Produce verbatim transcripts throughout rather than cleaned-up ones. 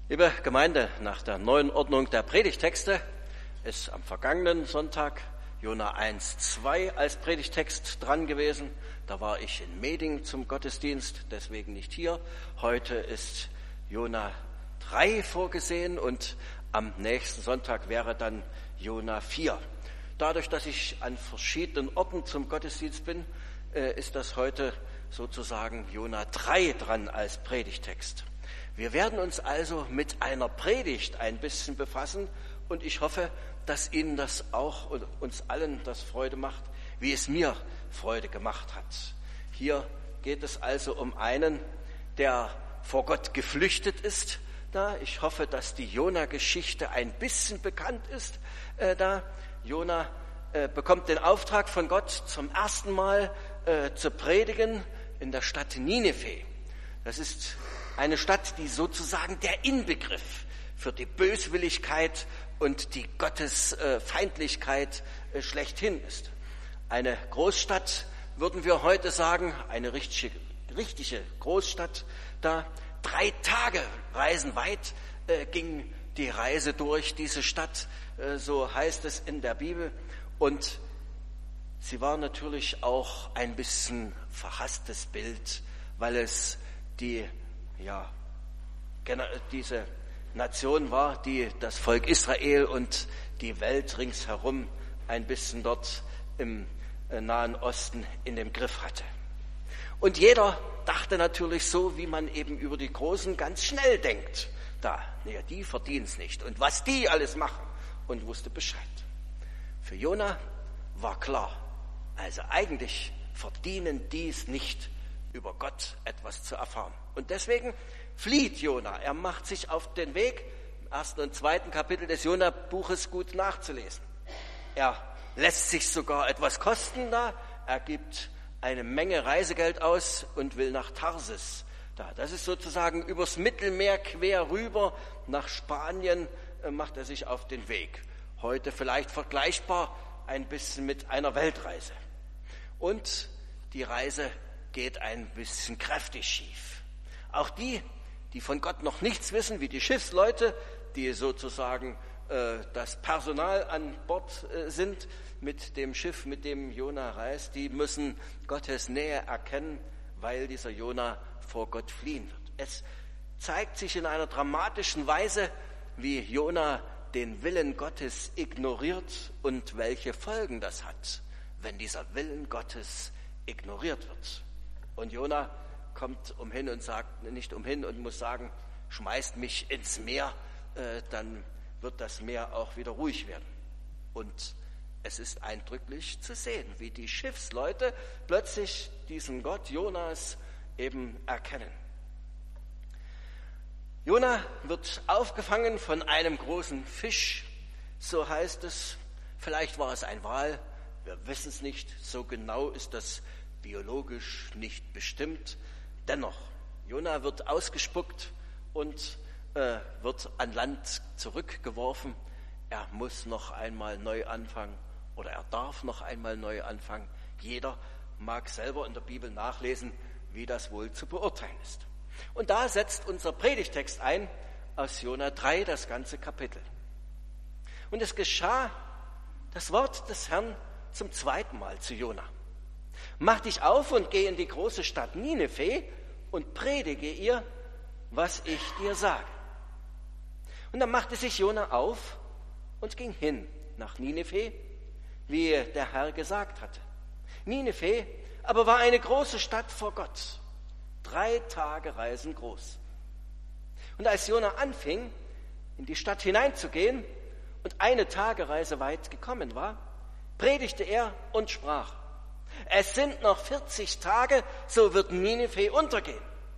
Liebe Gemeinde, nach der neuen Ordnung der Predigtexte ist am vergangenen Sonntag Jona eins zwei als Predigtext dran gewesen. Da war ich in Meding zum Gottesdienst, deswegen nicht hier. Heute ist Jona drei vorgesehen und am nächsten Sonntag wäre dann Jona vier. Dadurch, dass ich an verschiedenen Orten zum Gottesdienst bin, ist das heute sozusagen Jona drei dran als Predigtext. Wir werden uns also mit einer Predigt ein bisschen befassen und ich hoffe, dass Ihnen das auch und uns allen das Freude macht, wie es mir Freude gemacht hat. Hier geht es also um einen, der vor Gott geflüchtet ist. Da ich hoffe, dass die Jona-Geschichte ein bisschen bekannt ist. Äh, da Jona äh, bekommt den Auftrag von Gott zum ersten Mal äh, zu predigen in der Stadt Nineve. Das ist eine Stadt, die sozusagen der Inbegriff für die Böswilligkeit und die Gottesfeindlichkeit schlechthin ist. Eine Großstadt, würden wir heute sagen, eine richtige, richtige Großstadt. Da drei Tage Reisen weit äh, ging die Reise durch diese Stadt, äh, so heißt es in der Bibel. Und sie war natürlich auch ein bisschen verhasstes Bild, weil es die ja, diese Nation war, die das Volk Israel und die Welt ringsherum ein bisschen dort im Nahen Osten in dem Griff hatte. Und jeder dachte natürlich so, wie man eben über die Großen ganz schnell denkt. Da, naja, die verdienen es nicht. Und was die alles machen, und wusste Bescheid. Für Jona war klar, also eigentlich verdienen die es nicht, über Gott etwas zu erfahren. Und deswegen flieht Jona. Er macht sich auf den Weg, im ersten und zweiten Kapitel des Jona-Buches gut nachzulesen. Er lässt sich sogar etwas kosten da. Er gibt eine Menge Reisegeld aus und will nach Tarsis. Da, das ist sozusagen übers Mittelmeer quer rüber nach Spanien äh, macht er sich auf den Weg. Heute vielleicht vergleichbar ein bisschen mit einer Weltreise. Und die Reise geht ein bisschen kräftig schief. Auch die, die von Gott noch nichts wissen, wie die Schiffsleute, die sozusagen äh, das Personal an Bord äh, sind mit dem Schiff, mit dem Jona reist, die müssen Gottes Nähe erkennen, weil dieser Jona vor Gott fliehen wird. Es zeigt sich in einer dramatischen Weise, wie Jona den Willen Gottes ignoriert und welche Folgen das hat, wenn dieser Willen Gottes ignoriert wird. Und Jona kommt umhin und sagt, nicht umhin und muss sagen, schmeißt mich ins Meer, äh, dann wird das Meer auch wieder ruhig werden. Und es ist eindrücklich zu sehen, wie die Schiffsleute plötzlich diesen Gott Jonas eben erkennen. Jona wird aufgefangen von einem großen Fisch, so heißt es. Vielleicht war es ein Wal, wir wissen es nicht, so genau ist das biologisch nicht bestimmt. Dennoch, Jona wird ausgespuckt und äh, wird an Land zurückgeworfen. Er muss noch einmal neu anfangen oder er darf noch einmal neu anfangen. Jeder mag selber in der Bibel nachlesen, wie das wohl zu beurteilen ist. Und da setzt unser Predigtext ein, aus Jona drei, das ganze Kapitel. Und es geschah das Wort des Herrn zum zweiten Mal zu Jona. Mach dich auf und geh in die große Stadt Nineve und predige ihr, was ich dir sage. Und dann machte sich Jona auf und ging hin nach Nineve, wie der Herr gesagt hatte. Nineve aber war eine große Stadt vor Gott, drei Tage Reisen groß. Und als Jona anfing, in die Stadt hineinzugehen und eine Tagereise weit gekommen war, predigte er und sprach: Es sind noch vierzig Tage, so wird Nineve untergehen.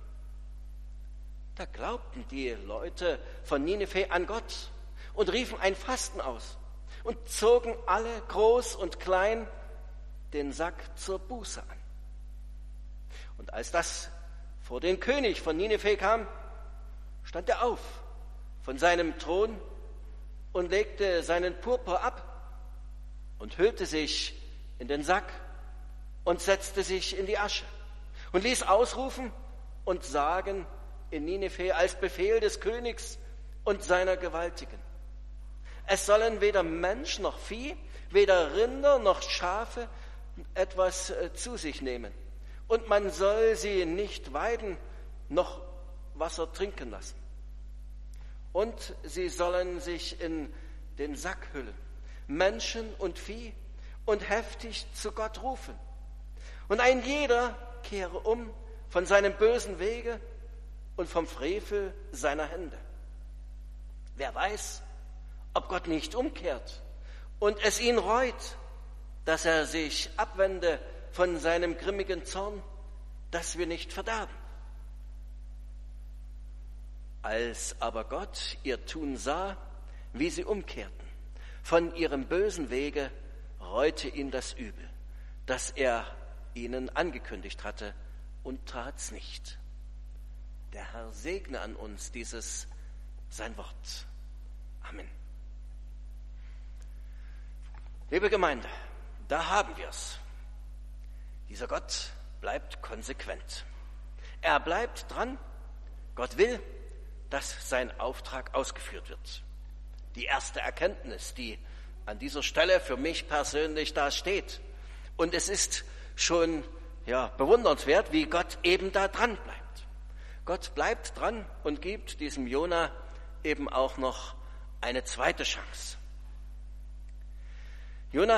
Da glaubten die Leute von Nineve an Gott und riefen ein Fasten aus und zogen alle, groß und klein, den Sack zur Buße an. Und als das vor den König von Nineve kam, stand er auf von seinem Thron und legte seinen Purpur ab und hüllte sich in den Sack und setzte sich in die Asche und ließ ausrufen und sagen in Nineve als Befehl des Königs: und seiner Gewaltigen. Es sollen weder Mensch noch Vieh, weder Rinder noch Schafe etwas zu sich nehmen. Und man soll sie nicht weiden, noch Wasser trinken lassen. Und sie sollen sich in den Sack hüllen, Menschen und Vieh, und heftig zu Gott rufen. Und ein jeder kehre um von seinem bösen Wege und vom Frevel seiner Hände. Wer weiß, ob Gott nicht umkehrt und es ihn reut, dass er sich abwende von seinem grimmigen Zorn, dass wir nicht verderben. Als aber Gott ihr Tun sah, wie sie umkehrten von ihrem bösen Wege, reute ihn das Übel, das er ihnen angekündigt hatte, und tat's nicht. Der Herr segne an uns dieses sein Wort. Amen. Liebe Gemeinde, da haben wir's. Dieser Gott bleibt konsequent. Er bleibt dran. Gott will, dass sein Auftrag ausgeführt wird. Die erste Erkenntnis, die an dieser Stelle für mich persönlich da steht. Und es ist schon ja, bewundernswert, wie Gott eben da dran bleibt. Gott bleibt dran und gibt diesem Jona eben auch noch eine zweite Chance. Jona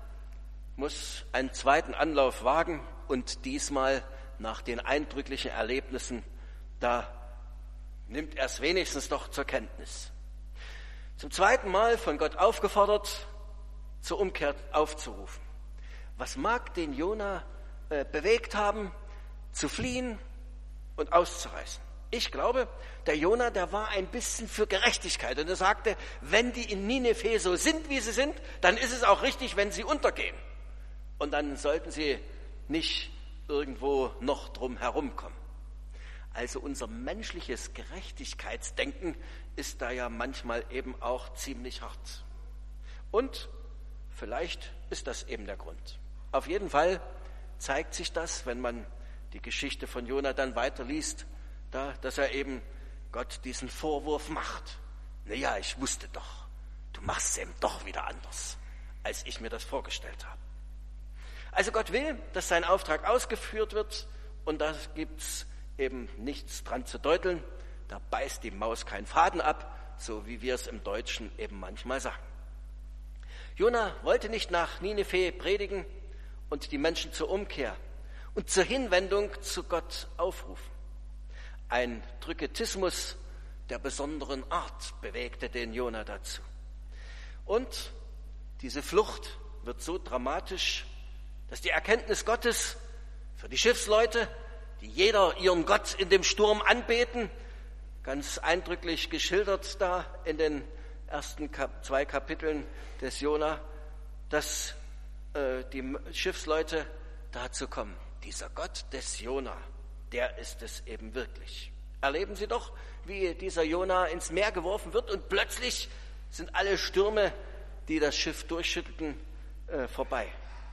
muss einen zweiten Anlauf wagen und diesmal nach den eindrücklichen Erlebnissen, da nimmt er es wenigstens doch zur Kenntnis. Zum zweiten Mal von Gott aufgefordert, zur Umkehr aufzurufen. Was mag den Jona äh, bewegt haben, zu fliehen und auszureißen? Ich glaube, der Jona, der war ein bisschen für Gerechtigkeit. Und er sagte, wenn die in Nineveh so sind, wie sie sind, dann ist es auch richtig, wenn sie untergehen. Und dann sollten sie nicht irgendwo noch drum herumkommen. Also unser menschliches Gerechtigkeitsdenken ist da ja manchmal eben auch ziemlich hart. Und vielleicht ist das eben der Grund. Auf jeden Fall zeigt sich das, wenn man die Geschichte von Jona dann weiterliest, da, dass er eben Gott diesen Vorwurf macht. Naja, ich wusste doch, du machst es eben doch wieder anders, als ich mir das vorgestellt habe. Also Gott will, dass sein Auftrag ausgeführt wird, und da gibt's eben nichts dran zu deuteln. Da beißt die Maus keinen Faden ab, so wie wir es im Deutschen eben manchmal sagen. Jona wollte nicht nach Nineveh predigen und die Menschen zur Umkehr und zur Hinwendung zu Gott aufrufen. Ein Drücketismus der besonderen Art bewegte den Jona dazu. Und diese Flucht wird so dramatisch, dass die Erkenntnis Gottes für die Schiffsleute, die jeder ihren Gott in dem Sturm anbeten, ganz eindrücklich geschildert da in den ersten Kap- zwei Kapiteln des Jona, dass äh, die Schiffsleute dazu kommen. Dieser Gott des Jona, der ist es eben wirklich. Erleben Sie doch, wie dieser Jona ins Meer geworfen wird und plötzlich sind alle Stürme, die das Schiff durchschüttelten, äh, vorbei.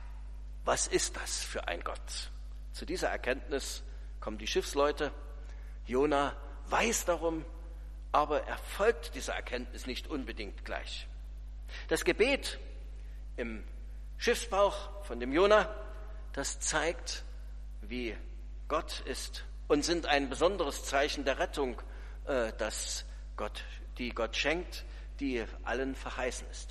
Was ist das für ein Gott? Zu dieser Erkenntnis kommen die Schiffsleute. Jona weiß darum, aber er folgt dieser Erkenntnis nicht unbedingt gleich. Das Gebet im Schiffsbauch von dem Jona, das zeigt, wie Gott ist und sind ein besonderes Zeichen der Rettung, äh, das Gott, die Gott schenkt, die allen verheißen ist.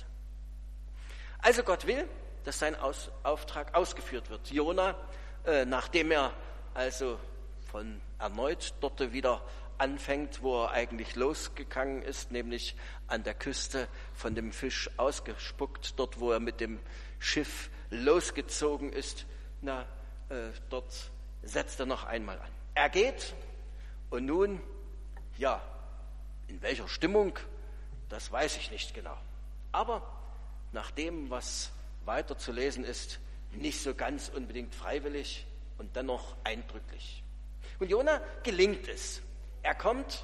Also Gott will, dass sein Aus, Auftrag ausgeführt wird. Jona, äh, nachdem er also von erneut dort wieder anfängt, wo er eigentlich losgegangen ist, nämlich an der Küste von dem Fisch ausgespuckt, dort wo er mit dem Schiff losgezogen ist, na, äh, dort setzt er noch einmal an. Er geht und nun, ja, in welcher Stimmung, das weiß ich nicht genau. Aber nach dem, was weiter zu lesen ist, nicht so ganz unbedingt freiwillig und dennoch eindrücklich. Und Jona gelingt es. Er kommt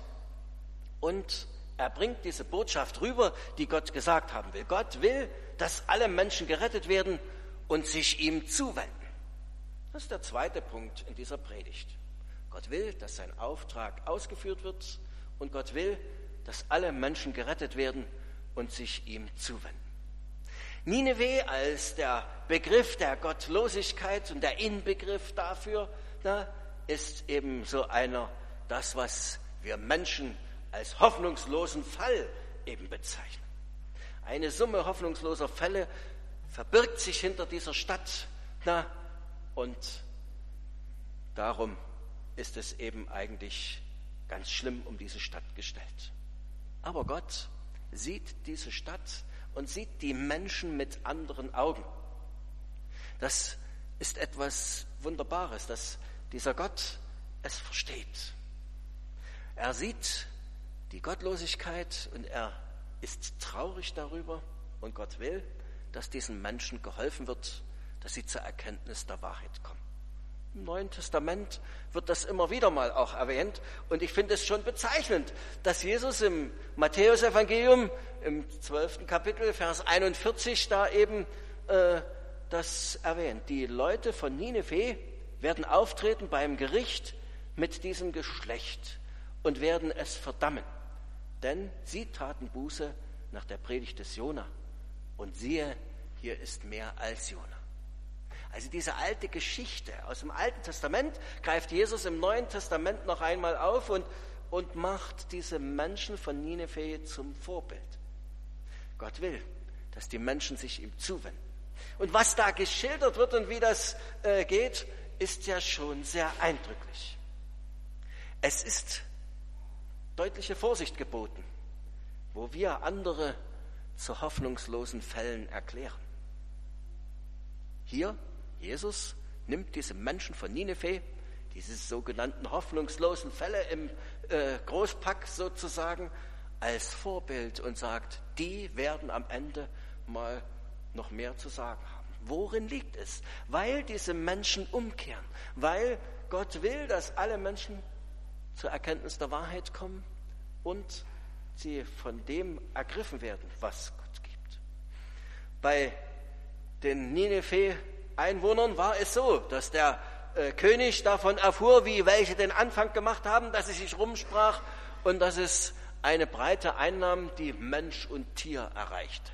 und er bringt diese Botschaft rüber, die Gott gesagt haben will. Gott will, dass alle Menschen gerettet werden und sich ihm zuwenden. Das ist der zweite Punkt in dieser Predigt. Gott will, dass sein Auftrag ausgeführt wird und Gott will, dass alle Menschen gerettet werden und sich ihm zuwenden. Nineveh als der Begriff der Gottlosigkeit und der Inbegriff dafür, na, ist eben so einer, das, was wir Menschen als hoffnungslosen Fall eben bezeichnen. Eine Summe hoffnungsloser Fälle verbirgt sich hinter dieser Stadt, na, und darum ist es eben eigentlich ganz schlimm um diese Stadt gestellt. Aber Gott sieht diese Stadt und sieht die Menschen mit anderen Augen. Das ist etwas Wunderbares, dass dieser Gott es versteht. Er sieht die Gottlosigkeit und er ist traurig darüber und Gott will, dass diesen Menschen geholfen wird, dass sie zur Erkenntnis der Wahrheit kommen. Im Neuen Testament wird das immer wieder mal auch erwähnt und ich finde es schon bezeichnend, dass Jesus im Matthäusevangelium im zwölften Kapitel, Vers einundvierzig, da eben äh, das erwähnt. Die Leute von Nineveh werden auftreten beim Gericht mit diesem Geschlecht und werden es verdammen, denn sie taten Buße nach der Predigt des Jona und siehe, hier ist mehr als Jona. Also diese alte Geschichte aus dem Alten Testament greift Jesus im Neuen Testament noch einmal auf und, und macht diese Menschen von Nineveh zum Vorbild. Gott will, dass die Menschen sich ihm zuwenden. Und was da geschildert wird und wie das äh, geht, ist ja schon sehr eindrücklich. Es ist deutliche Vorsicht geboten, wo wir andere zu hoffnungslosen Fällen erklären. Hier, Jesus nimmt diese Menschen von Nineveh, diese sogenannten hoffnungslosen Fälle im äh, Großpack sozusagen, als Vorbild und sagt, die werden am Ende mal noch mehr zu sagen haben. Worin liegt es? Weil diese Menschen umkehren, weil Gott will, dass alle Menschen zur Erkenntnis der Wahrheit kommen und sie von dem ergriffen werden, was Gott gibt. Bei den Nineveh-Einwohnern war es so, dass der äh, König davon erfuhr, wie welche den Anfang gemacht haben, dass es sich rumsprach und dass es eine breite Einnahme, die Mensch und Tier erreichte.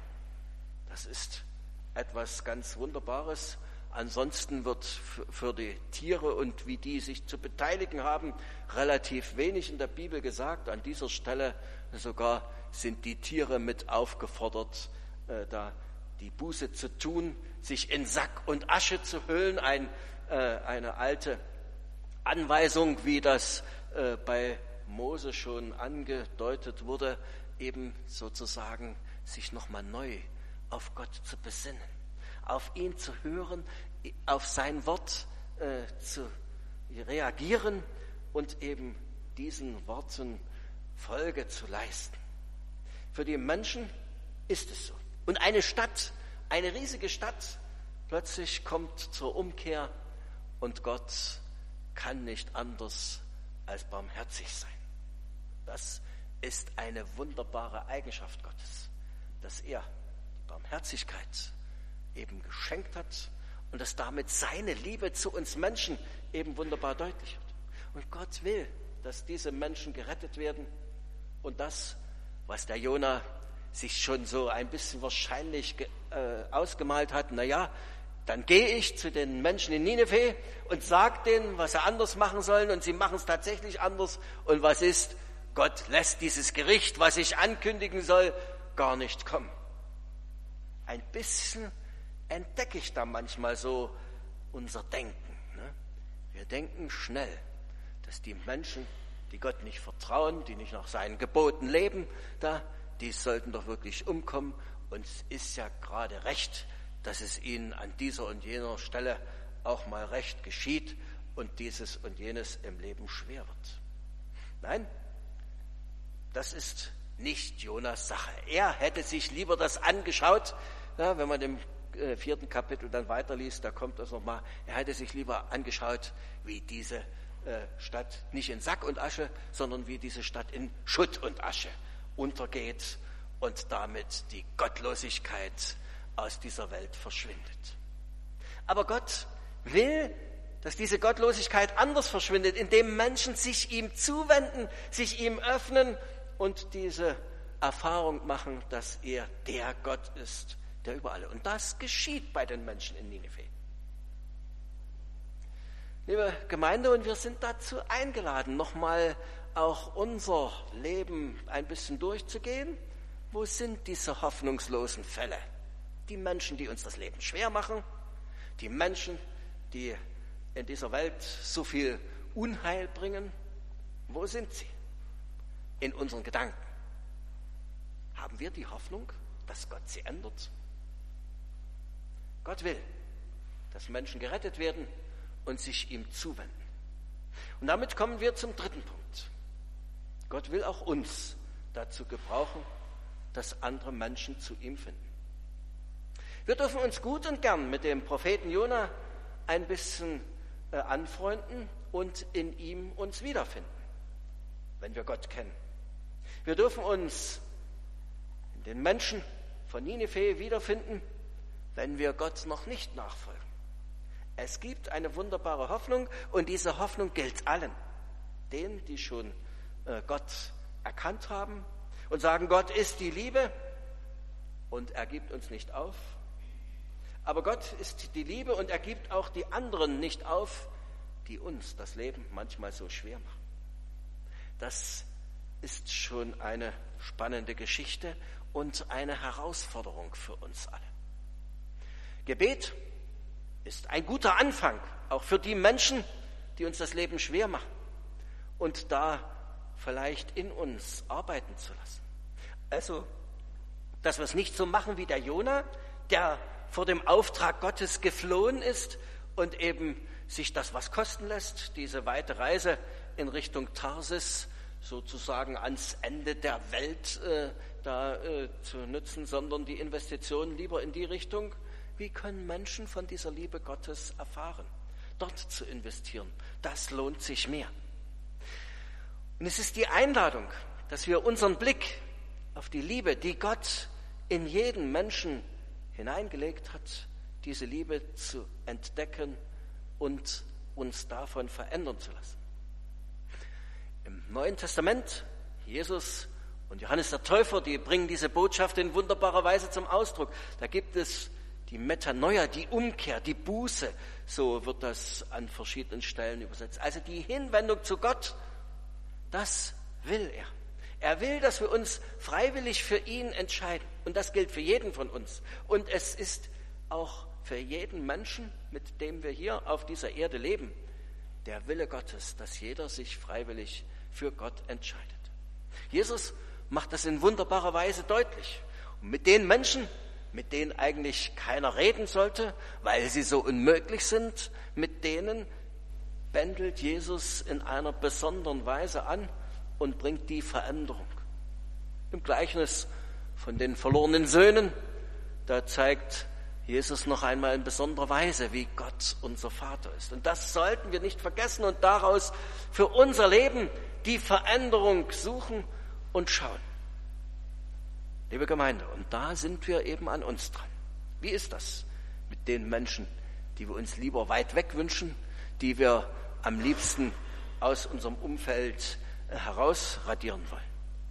Das ist etwas ganz Wunderbares. Ansonsten wird für die Tiere und wie die sich zu beteiligen haben, relativ wenig in der Bibel gesagt. An dieser Stelle sogar sind die Tiere mit aufgefordert, äh, da die Buße zu tun, sich in Sack und Asche zu hüllen. Ein, äh, eine alte Anweisung, wie das äh, bei Mose schon angedeutet wurde, eben sozusagen sich nochmal neu auf Gott zu besinnen, auf ihn zu hören, auf sein Wort äh, zu reagieren und eben diesen Worten Folge zu leisten. Für die Menschen ist es so. Und eine Stadt, eine riesige Stadt, plötzlich kommt zur Umkehr und Gott kann nicht anders als barmherzig sein. Das ist eine wunderbare Eigenschaft Gottes, dass er die Barmherzigkeit eben geschenkt hat und dass damit seine Liebe zu uns Menschen eben wunderbar deutlich wird. Und Gott will, dass diese Menschen gerettet werden und das, was der Jona sich schon so ein bisschen wahrscheinlich äh, ausgemalt hat, na ja, dann gehe ich zu den Menschen in Nineveh und sage denen, was sie anders machen sollen und sie machen es tatsächlich anders und was ist? Gott lässt dieses Gericht, was ich ankündigen soll, gar nicht kommen. Ein bisschen entdecke ich da manchmal so unser Denken. Ne? Wir denken schnell, dass die Menschen, die Gott nicht vertrauen, die nicht nach seinen Geboten leben, da, die sollten doch wirklich umkommen. Und es ist ja gerade recht, dass es ihnen an dieser und jener Stelle auch mal recht geschieht und dieses und jenes im Leben schwer wird. Nein, das ist nicht Jonas Sache. Er hätte sich lieber das angeschaut, ja, wenn man im äh, vierten Kapitel dann weiterliest, da kommt das nochmal, er hätte sich lieber angeschaut, wie diese äh, Stadt nicht in Sack und Asche, sondern wie diese Stadt in Schutt und Asche untergeht und damit die Gottlosigkeit aus dieser Welt verschwindet. Aber Gott will, dass diese Gottlosigkeit anders verschwindet, indem Menschen sich ihm zuwenden, sich ihm öffnen und diese Erfahrung machen, dass er der Gott ist, der über alle. Und das geschieht bei den Menschen in Ninive. Liebe Gemeinde, und wir sind dazu eingeladen, nochmal auch unser Leben ein bisschen durchzugehen. Wo sind diese hoffnungslosen Fälle? Die Menschen, die uns das Leben schwer machen, die Menschen, die in dieser Welt so viel Unheil bringen. Wo sind sie? In unseren Gedanken. Haben wir die Hoffnung, dass Gott sie ändert? Gott will, dass Menschen gerettet werden und sich ihm zuwenden. Und damit kommen wir zum dritten Punkt. Gott will auch uns dazu gebrauchen, dass andere Menschen zu ihm finden. Wir dürfen uns gut und gern mit dem Propheten Jona ein bisschen äh, anfreunden und in ihm uns wiederfinden, wenn wir Gott kennen. Wir dürfen uns in den Menschen von Ninive wiederfinden, wenn wir Gott noch nicht nachfolgen. Es gibt eine wunderbare Hoffnung und diese Hoffnung gilt allen, denen, die schon äh, Gott erkannt haben und sagen, Gott ist die Liebe und er gibt uns nicht auf. Aber Gott ist die Liebe und er gibt auch die anderen nicht auf, die uns das Leben manchmal so schwer machen. Das ist schon eine spannende Geschichte und eine Herausforderung für uns alle. Gebet ist ein guter Anfang, auch für die Menschen, die uns das Leben schwer machen und da vielleicht in uns arbeiten zu lassen. Also, dass wir es nicht so machen wie der Jona, der vor dem Auftrag Gottes geflohen ist und eben sich das was kosten lässt, diese weite Reise in Richtung Tarsis sozusagen ans Ende der Welt äh, da äh, zu nutzen, sondern die Investitionen lieber in die Richtung, wie können Menschen von dieser Liebe Gottes erfahren, dort zu investieren. Das lohnt sich mehr. Und es ist die Einladung, dass wir unseren Blick auf die Liebe, die Gott in jeden Menschen hineingelegt hat, diese Liebe zu entdecken und uns davon verändern zu lassen. Im Neuen Testament, Jesus und Johannes der Täufer, die bringen diese Botschaft in wunderbarer Weise zum Ausdruck. Da gibt es die Metanoia, die Umkehr, die Buße, so wird das an verschiedenen Stellen übersetzt. Also die Hinwendung zu Gott, das will er. Er will, dass wir uns freiwillig für ihn entscheiden. Und das gilt für jeden von uns. Und es ist auch für jeden Menschen, mit dem wir hier auf dieser Erde leben, der Wille Gottes, dass jeder sich freiwillig für Gott entscheidet. Jesus macht das in wunderbarer Weise deutlich. Und mit den Menschen, mit denen eigentlich keiner reden sollte, weil sie so unmöglich sind, mit denen bändelt Jesus in einer besonderen Weise an und bringt die Veränderung. Im Gleichnis von den verlorenen Söhnen, da zeigt Jesus noch einmal in besonderer Weise, wie Gott unser Vater ist. Und das sollten wir nicht vergessen und daraus für unser Leben die Veränderung suchen und schauen. Liebe Gemeinde, und da sind wir eben an uns dran. Wie ist das mit den Menschen, die wir uns lieber weit weg wünschen, die wir am liebsten aus unserem Umfeld herausradieren wollen?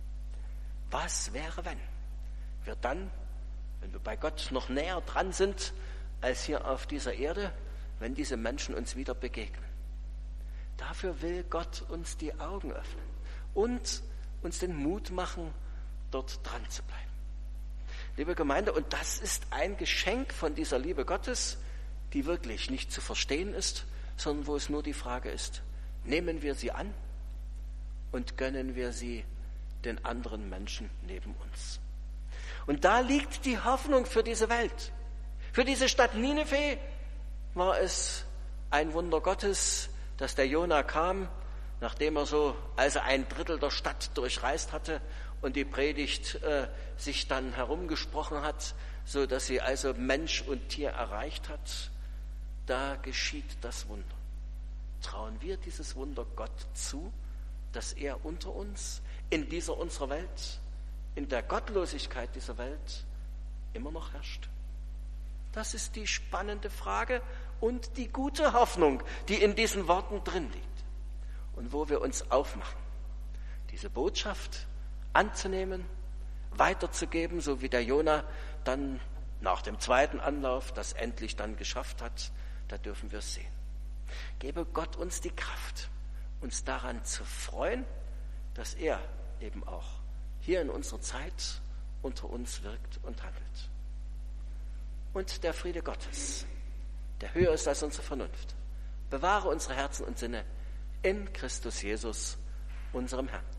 Was wäre, wenn wir dann, wenn wir bei Gott noch näher dran sind als hier auf dieser Erde, wenn diese Menschen uns wieder begegnen? Dafür will Gott uns die Augen öffnen und uns den Mut machen, dort dran zu bleiben. Liebe Gemeinde, und das ist ein Geschenk von dieser Liebe Gottes, die wirklich nicht zu verstehen ist, sondern wo es nur die Frage ist, nehmen wir sie an und gönnen wir sie den anderen Menschen neben uns. Und da liegt die Hoffnung für diese Welt. Für diese Stadt Ninive war es ein Wunder Gottes, dass der Jona kam, nachdem er so, also ein Drittel der Stadt durchreist hatte und die Predigt äh, sich dann herumgesprochen hat, so dass sie also Mensch und Tier erreicht hat. Da geschieht das Wunder. Trauen wir dieses Wunder Gott zu, dass er unter uns, in dieser unserer Welt, in der Gottlosigkeit dieser Welt immer noch herrscht? Das ist die spannende Frage und die gute Hoffnung, die in diesen Worten drin liegt und wo wir uns aufmachen, diese Botschaft anzunehmen, weiterzugeben, so wie der Jona dann nach dem zweiten Anlauf das endlich dann geschafft hat. Da dürfen wir es sehen. Gebe Gott uns die Kraft, uns daran zu freuen, dass er eben auch hier in unserer Zeit unter uns wirkt und handelt. Und der Friede Gottes, der höher ist als unsere Vernunft, bewahre unsere Herzen und Sinne in Christus Jesus, unserem Herrn.